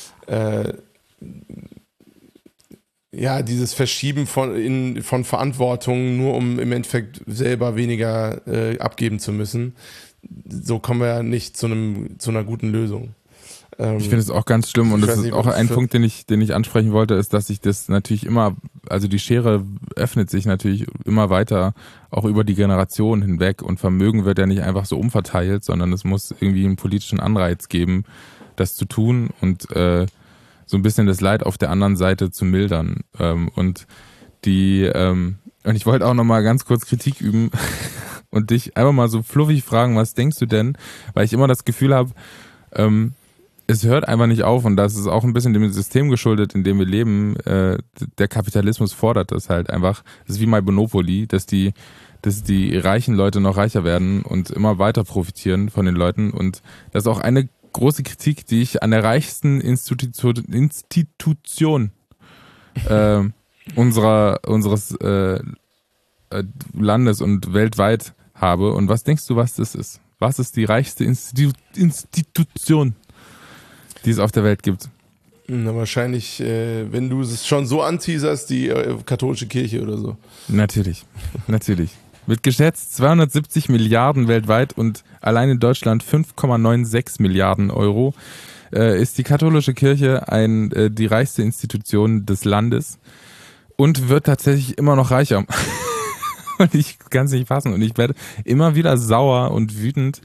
Verschieben von Verantwortung, nur um im Endeffekt selber weniger abgeben zu müssen. So kommen wir ja nicht zu einer guten Lösung. Ich finde es auch ganz schlimm und das ist auch ein Punkt, den ich ansprechen wollte, ist, dass sich das natürlich immer, also die Schere öffnet sich natürlich immer weiter, auch über die Generation hinweg und Vermögen wird ja nicht einfach so umverteilt, sondern es muss irgendwie einen politischen Anreiz geben, das zu tun und so ein bisschen das Leid auf der anderen Seite zu mildern. Und ich wollte auch nochmal ganz kurz Kritik üben und dich einfach mal so fluffig fragen, was denkst du denn? Weil ich immer das Gefühl habe, es hört einfach nicht auf und das ist auch ein bisschen dem System geschuldet, in dem wir leben. Der Kapitalismus fordert das halt einfach. Das ist wie bei Monopoly, dass die reichen Leute noch reicher werden und immer weiter profitieren von den Leuten. Und das ist auch eine große Kritik, die ich an der reichsten Institution unseres Landes und weltweit habe. Und was denkst du, was das ist? Was ist die reichste Institution, die es auf der Welt gibt? Na, wahrscheinlich, wenn du es schon so anteaserst, die katholische Kirche oder so. Natürlich. Mit geschätzt 270 Milliarden weltweit und allein in Deutschland 5,96 Milliarden Euro ist die katholische Kirche die reichste Institution des Landes und wird tatsächlich immer noch reicher. Und ich kann es nicht fassen. Und ich werde immer wieder sauer und wütend,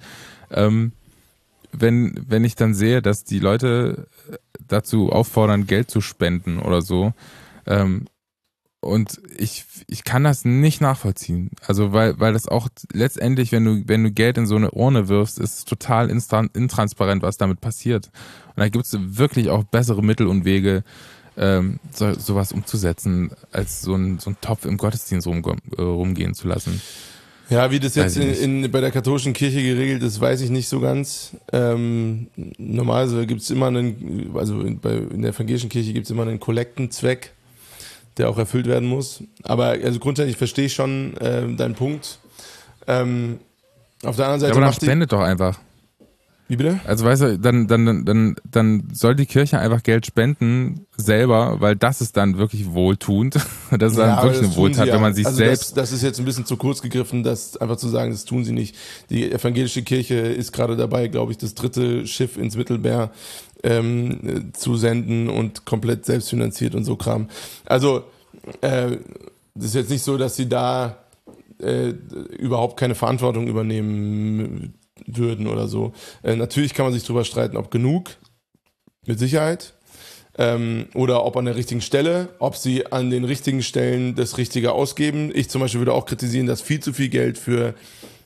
wenn ich dann sehe, dass die Leute dazu auffordern, Geld zu spenden oder so. Und ich kann das nicht nachvollziehen. Also weil das auch letztendlich, wenn du Geld in so eine Urne wirfst, ist es total intransparent, was damit passiert. Und da gibt es wirklich auch bessere Mittel und Wege, sowas umzusetzen, als so ein Topf im Gottesdienst rumgehen zu lassen. Ja, wie das jetzt bei der katholischen Kirche geregelt ist, weiß ich nicht so ganz. Normalerweise gibt es immer in der evangelischen Kirche gibt es immer einen Kollektenzweck, der auch erfüllt werden muss. Aber also grundsätzlich verstehe ich schon deinen Punkt. Auf der anderen Seite. Ja, aber dann spendet doch einfach. Wie bitte? Also weißt du, dann soll die Kirche einfach Geld spenden selber, weil das ist dann wirklich wohltuend. Das ist dann wirklich eine Wohltat, wenn man sich selbst... Das ist jetzt ein bisschen zu kurz gegriffen, das einfach zu sagen, das tun sie nicht. Die evangelische Kirche ist gerade dabei, glaube ich, das 3. Schiff ins Mittelmeer zu senden und komplett selbstfinanziert und so Kram. Also das ist jetzt nicht so, dass sie da überhaupt keine Verantwortung übernehmen würden oder so. Natürlich kann man sich drüber streiten, ob genug, mit Sicherheit, oder ob an der richtigen Stelle, ob sie an den richtigen Stellen das Richtige ausgeben. Ich zum Beispiel würde auch kritisieren, dass viel zu viel Geld für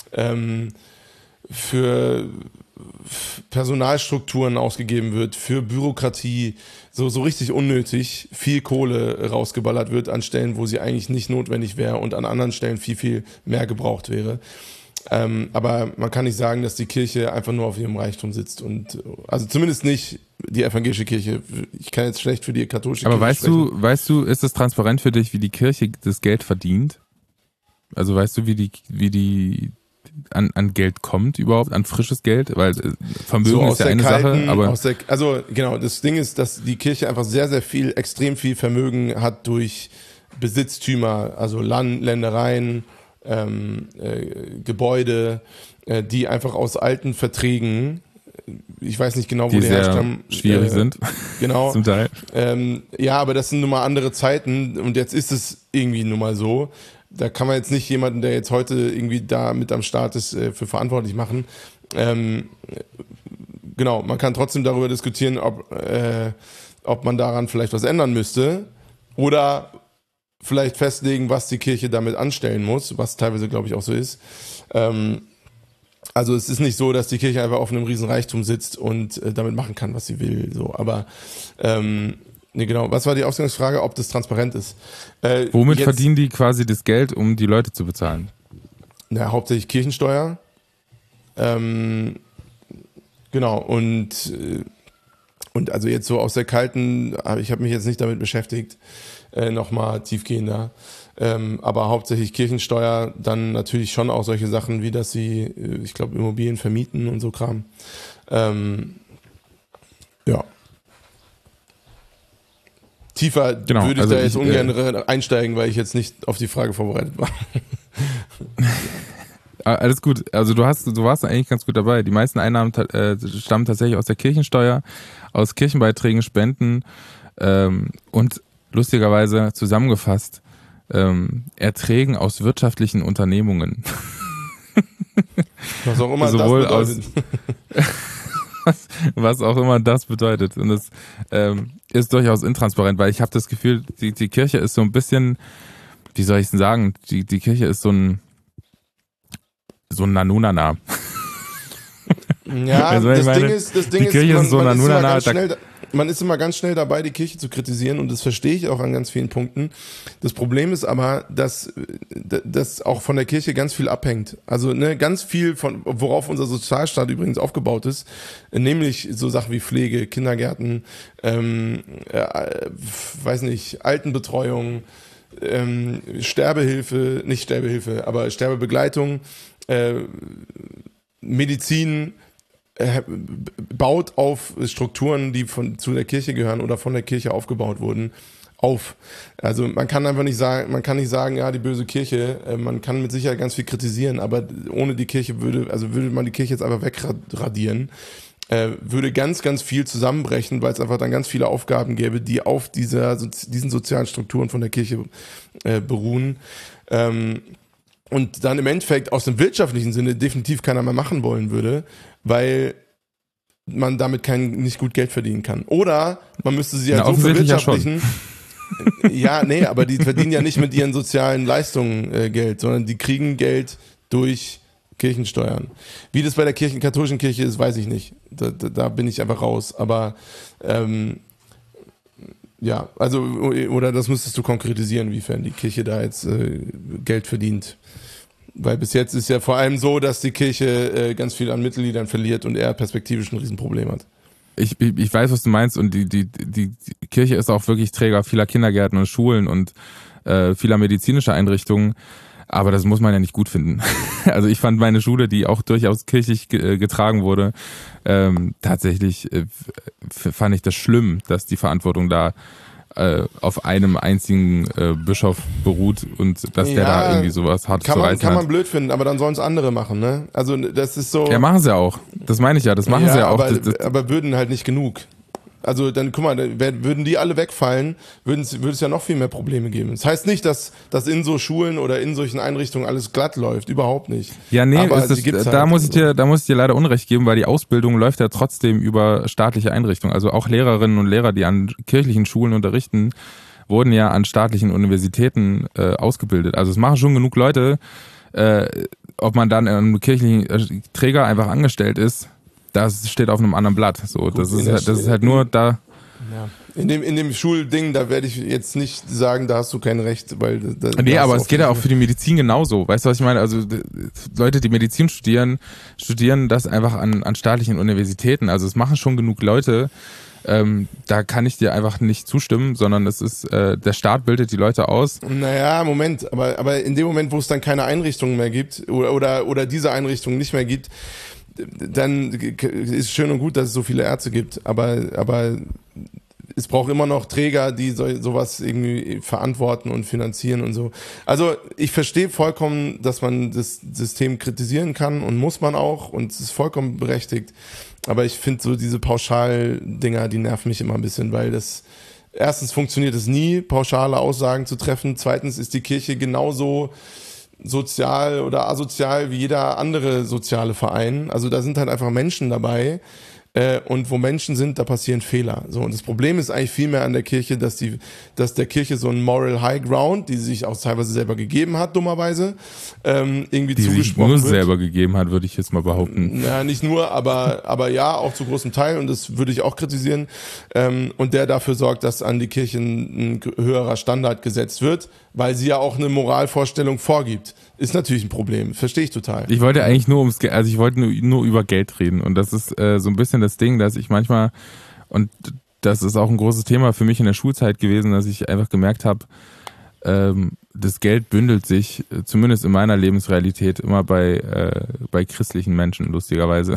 Personalstrukturen ausgegeben wird, für Bürokratie, so richtig unnötig viel Kohle rausgeballert wird an Stellen, wo sie eigentlich nicht notwendig wäre und an anderen Stellen viel, viel mehr gebraucht wäre. Aber man kann nicht sagen, dass die Kirche einfach nur auf ihrem Reichtum sitzt und also zumindest nicht die evangelische Kirche. Ich kann jetzt schlecht für die katholische Kirche sprechen. Aber weißt du, ist es transparent für dich, wie die Kirche das Geld verdient? Also weißt du, wie die an Geld kommt überhaupt, an frisches Geld? Weil Vermögen ist ja eine Sache, aber... Also genau, das Ding ist, dass die Kirche einfach sehr, sehr viel, extrem viel Vermögen hat durch Besitztümer, also Ländereien, Gebäude, die einfach aus alten Verträgen, ich weiß nicht genau, wo die herstammen. Schwierig sind. Genau. Zum Teil. Ja, aber das sind nun mal andere Zeiten und jetzt ist es irgendwie nun mal so. Da kann man jetzt nicht jemanden, der jetzt heute irgendwie da mit am Start ist, für verantwortlich machen. Genau, man kann trotzdem darüber diskutieren, ob man daran vielleicht was ändern müsste oder vielleicht festlegen, was die Kirche damit anstellen muss, was teilweise, glaube ich, auch so ist. Also es ist nicht so, dass die Kirche einfach auf einem riesen Reichtum sitzt und damit machen kann, was sie will. So, aber nee, genau. Was war die Ausgangsfrage, ob das transparent ist? Womit verdienen die quasi das Geld, um die Leute zu bezahlen? Na, hauptsächlich Kirchensteuer. Genau. Und also jetzt so aus der kalten, ich habe mich jetzt nicht damit beschäftigt, nochmal tiefgehender. Aber hauptsächlich Kirchensteuer, dann natürlich schon auch solche Sachen, wie dass sie, ich glaube, Immobilien vermieten und so Kram. Ja. Tiefer würde ich da jetzt ungern einsteigen, weil ich jetzt nicht auf die Frage vorbereitet war. Alles gut. Also du warst eigentlich ganz gut dabei. Die meisten Einnahmen stammen tatsächlich aus der Kirchensteuer, aus Kirchenbeiträgen, Spenden und lustigerweise zusammengefasst Erträgen aus wirtschaftlichen Unternehmungen. Was auch immer sowohl das bedeutet. Was auch immer das bedeutet. Und das ist durchaus intransparent, weil ich habe das Gefühl, die Kirche ist so ein bisschen, wie soll ich denn sagen, die Kirche ist so ein so ein Nanunana. Ja, also, das Ding ist, die Kirche ist so Nanunana. Man ist immer ganz schnell dabei, die Kirche zu kritisieren und das verstehe ich auch an ganz vielen Punkten. Das Problem ist aber, dass auch von der Kirche ganz viel abhängt. Also ganz viel von worauf unser Sozialstaat übrigens aufgebaut ist, nämlich so Sachen wie Pflege, Kindergärten, weiß nicht, Altenbetreuung, aber Sterbebegleitung, Medizin, baut auf Strukturen, die zu der Kirche gehören oder von der Kirche aufgebaut wurden, auf. Also man kann einfach nicht sagen, ja, die böse Kirche, man kann mit Sicherheit ganz viel kritisieren, aber ohne die Kirche würde man die Kirche jetzt einfach wegradieren, würde ganz, ganz viel zusammenbrechen, weil es einfach dann ganz viele Aufgaben gäbe, die auf diesen sozialen Strukturen von der Kirche beruhen. Und dann im Endeffekt aus dem wirtschaftlichen Sinne definitiv keiner mehr machen wollen würde, weil man damit nicht gut Geld verdienen kann. Oder man müsste sie halt so verwirtschaftlichen. Ja, nee, aber die verdienen ja nicht mit ihren sozialen Leistungen Geld, sondern die kriegen Geld durch Kirchensteuern. Wie das bei der katholischen Kirche ist, weiß ich nicht. Da bin ich einfach raus. Aber ja, also, oder das müsstest du konkretisieren, wiefern die Kirche da jetzt Geld verdient. Weil bis jetzt ist ja vor allem so, dass die Kirche ganz viel an Mitgliedern verliert und er perspektivisch ein Riesenproblem hat. Ich weiß, was du meinst, und die Kirche ist auch wirklich Träger vieler Kindergärten und Schulen und vieler medizinischer Einrichtungen, aber das muss man ja nicht gut finden. Also ich fand meine Schule, die auch durchaus kirchlich getragen wurde, tatsächlich fand ich das schlimm, dass die Verantwortung da auf einem einzigen Bischof beruht und dass der da irgendwie sowas Hartes zu reißen hat. Kann man blöd finden, aber dann sollen es andere machen, ne? Also das ist so... Ja, machen sie auch. Das meine ich ja, das machen sie ja auch. Aber würden halt nicht genug. Also dann, guck mal, würden die alle wegfallen, würde es ja noch viel mehr Probleme geben. Das heißt nicht, dass in so Schulen oder in solchen Einrichtungen alles glatt läuft, überhaupt nicht. Ja, nee, da muss ich dir leider Unrecht geben, weil die Ausbildung läuft ja trotzdem über staatliche Einrichtungen. Also auch Lehrerinnen und Lehrer, die an kirchlichen Schulen unterrichten, wurden ja an staatlichen Universitäten ausgebildet. Also es machen schon genug Leute, ob man dann einem kirchlichen Träger einfach angestellt ist, das steht auf einem anderen Blatt. So, gut, das ist halt nur da. Ja. In dem Schulding, da werde ich jetzt nicht sagen, da hast du kein Recht, weil nee, aber es geht ja auch für die Medizin genauso. Weißt du, was ich meine? Also Leute, die Medizin studieren das einfach an staatlichen Universitäten. Also es machen schon genug Leute. Da kann ich dir einfach nicht zustimmen, sondern es ist der Staat bildet die Leute aus. Naja, Moment, aber in dem Moment, wo es dann keine Einrichtungen mehr gibt oder diese Einrichtungen nicht mehr gibt, dann ist schön und gut, dass es so viele Ärzte gibt, aber es braucht immer noch Träger, die sowas irgendwie verantworten und finanzieren und so. Also ich verstehe vollkommen, dass man das System kritisieren kann und muss man auch und es ist vollkommen berechtigt, aber ich finde so diese Pauschaldinger, die nerven mich immer ein bisschen, weil erstens funktioniert es nie, pauschale Aussagen zu treffen, zweitens ist die Kirche genauso sozial oder asozial wie jeder andere soziale Verein. Also da sind halt einfach Menschen dabei und wo Menschen sind, da passieren Fehler. So, und das Problem ist eigentlich vielmehr an der Kirche, dass der Kirche so ein Moral High Ground, die sie sich auch teilweise selber gegeben hat, dummerweise, irgendwie die zugesprochen sich nur wird. Selber gegeben hat, würde ich jetzt mal behaupten. Ja, nicht nur, aber ja, auch zu großem Teil und das würde ich auch kritisieren. Und der dafür sorgt, dass an die Kirche ein höherer Standard gesetzt wird, weil sie ja auch eine Moralvorstellung vorgibt. Ist natürlich ein Problem, verstehe ich total. Ich wollte eigentlich nur nur über Geld reden und das ist so ein bisschen das Ding, dass ich manchmal, und das ist auch ein großes Thema für mich in der Schulzeit gewesen, dass ich einfach gemerkt habe, das Geld bündelt sich, zumindest in meiner Lebensrealität, immer bei christlichen Menschen, lustigerweise.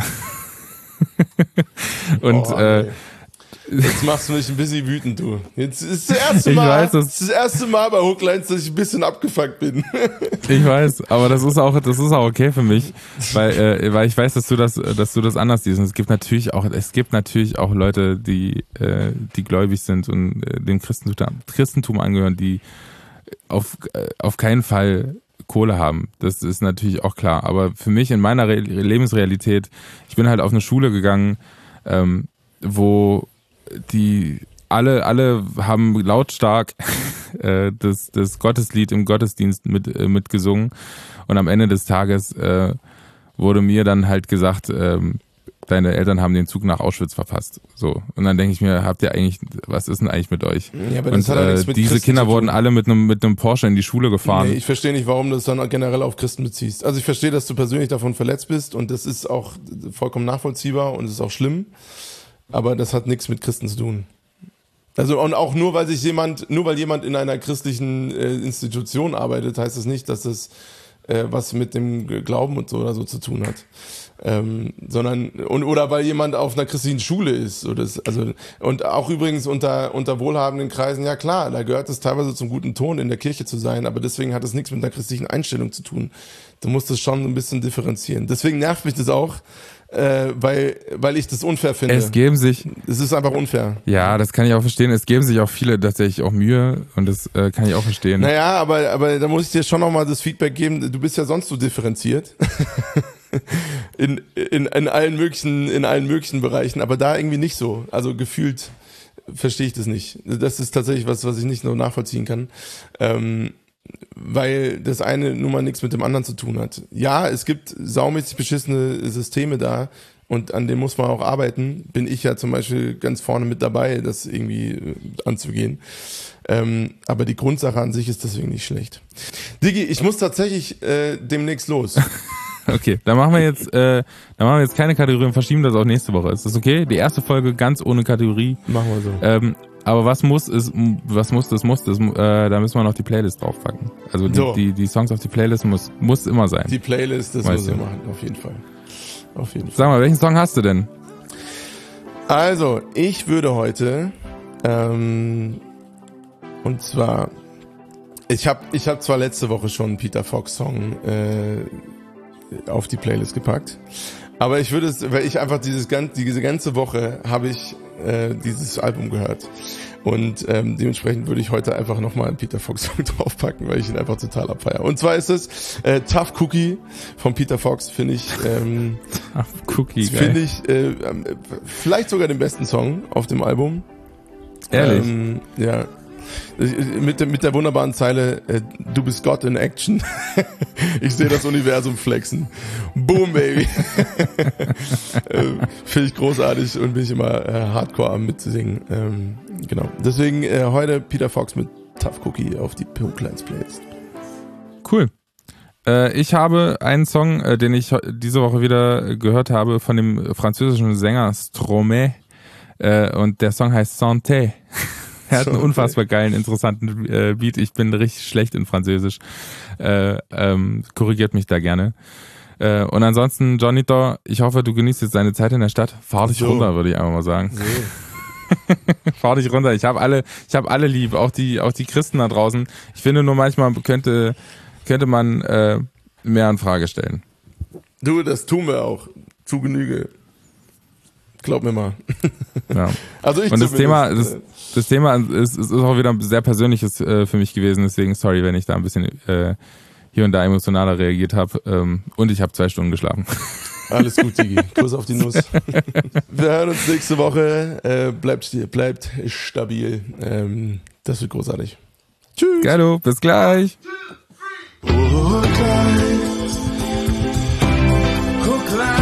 Und jetzt machst du mich ein bisschen wütend, du. Jetzt ist das erste Mal bei Hooklines, dass ich ein bisschen abgefuckt bin. Ich weiß, aber das ist auch okay für mich, weil ich weiß, dass du das anders siehst. Und es gibt natürlich auch Leute, die gläubig sind und dem Christentum angehören, die auf keinen Fall Kohle haben. Das ist natürlich auch klar. Aber für mich in meiner Lebensrealität, ich bin halt auf eine Schule gegangen, wo die alle haben lautstark das Gotteslied im Gottesdienst mitgesungen und am Ende des Tages wurde mir dann halt gesagt, deine Eltern haben den Zug nach Auschwitz verpasst. So. Und dann denke ich mir, was ist denn eigentlich mit euch? Ja, aber das hat ja nichts mit diese Christen Kinder zu tun. wurden alle mit einem Porsche in die Schule gefahren. Nee, ich verstehe nicht, warum du es dann generell auf Christen beziehst. Also ich verstehe, dass du persönlich davon verletzt bist und das ist auch vollkommen nachvollziehbar und es ist auch schlimm, aber das hat nichts mit Christen zu tun. Also und auch nur weil jemand in einer christlichen Institution arbeitet, heißt das nicht, dass das was mit dem Glauben und so oder so zu tun hat. Oder weil jemand auf einer christlichen Schule ist. Und auch übrigens unter wohlhabenden Kreisen, ja klar, da gehört es teilweise zum guten Ton, in der Kirche zu sein, aber deswegen hat es nichts mit einer christlichen Einstellung zu tun. Du musst es schon ein bisschen differenzieren. Deswegen nervt mich das auch, weil ich das unfair finde. Es ist einfach unfair. Ja, das kann ich auch verstehen. Es geben sich auch viele tatsächlich auch Mühe und das kann ich auch verstehen. Naja, aber da muss ich dir schon nochmal das Feedback geben, du bist ja sonst so differenziert. in allen möglichen Bereichen, aber da irgendwie nicht so. Also gefühlt verstehe ich das nicht. Das ist tatsächlich was ich nicht so nachvollziehen kann. Weil das eine nun mal nichts mit dem anderen zu tun hat. Ja, es gibt saumäßig beschissene Systeme da und an denen muss man auch arbeiten. Bin ich ja zum Beispiel ganz vorne mit dabei, das irgendwie anzugehen. Aber die Grundsache an sich ist deswegen nicht schlecht. Diggi, ich muss tatsächlich demnächst los. Okay, dann machen wir jetzt keine Kategorie und verschieben das auf nächste Woche. Ist das okay? Die erste Folge ganz ohne Kategorie. Machen wir so. Aber da müssen wir noch die Playlist draufpacken. Also die Songs auf die Playlist muss immer sein. Die Playlist, das müssen wir machen, auf jeden Fall. Sag mal, welchen Song hast du denn? Also, ich würde heute, und zwar, ich hab zwar letzte Woche schon einen Peter Fox Song auf die Playlist gepackt, aber ich würde es, weil ich einfach diese ganze Woche habe ich dieses Album gehört und dementsprechend würde ich heute einfach nochmal einen Peter Fox Song draufpacken, weil ich ihn einfach total abfeiere. Und zwar ist es Tough Cookie von Peter Fox, finde ich Tough Cookie, finde ich vielleicht sogar den besten Song auf dem Album. Ehrlich? Ja. Mit der wunderbaren Zeile, du bist Gott in Action. Ich sehe das Universum flexen. Boom, Baby. Finde ich großartig und bin ich immer hardcore am mitzusingen. Genau. Deswegen heute Peter Fox mit Tough Cookie auf die P-Kleins Playlist. Cool. Ich habe einen Song, den ich diese Woche wieder gehört habe von dem französischen Sänger Stromae. Und der Song heißt Santé. Er hat einen unfassbar geilen, interessanten Beat. Ich bin richtig schlecht in Französisch. Korrigiert mich da gerne. Und ansonsten, Johnito, ich hoffe, du genießt jetzt deine Zeit in der Stadt. Fahr dich runter, würde ich einfach mal sagen. So. Fahr dich runter. Ich habe alle lieb, auch die Christen da draußen. Ich finde nur manchmal könnte man mehr in Frage stellen. Du, das tun wir auch. Zu Genüge. Glaub mir mal. Ja. Also ich und das Thema ist auch wieder ein sehr persönliches für mich gewesen, deswegen sorry, wenn ich da ein bisschen hier und da emotionaler reagiert habe. Und ich habe 2 Stunden geschlafen. Alles gut, Digi. Kuss auf die Nuss. Wir hören uns nächste Woche. Bleibt stabil. Das wird großartig. Tschüss. Geilo, bis gleich. Oh, Kleid. Oh, Kleid.